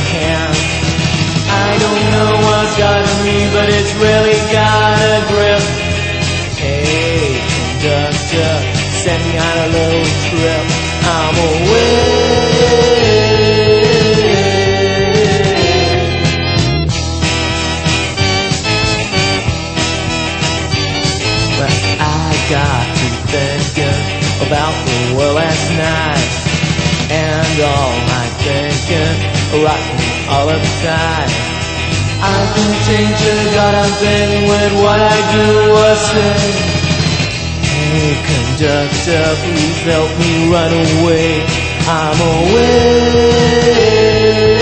hand. I don't know what's gotten me, but it's really got a grip. Hey, conductor, send me on a little trip. I'm away. But I got to thinking about the world last night, and all my thinking rocked me all upside. I can change the goddamn thing with what I do or say. Hey conductor, please help me run away. I'm away.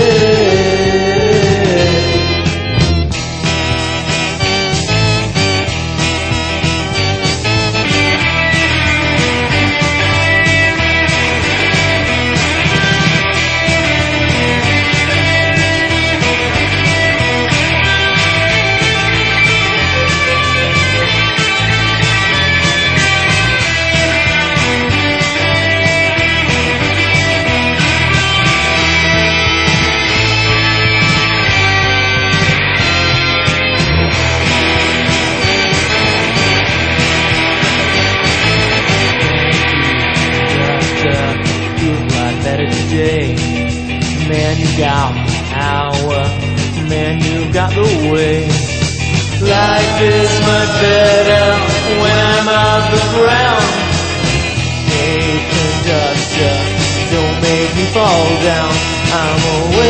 Today, man, you got the power, man, you got the way. Life is much better when I'm off the ground. Hey conductor, don't make me fall down. I'm away.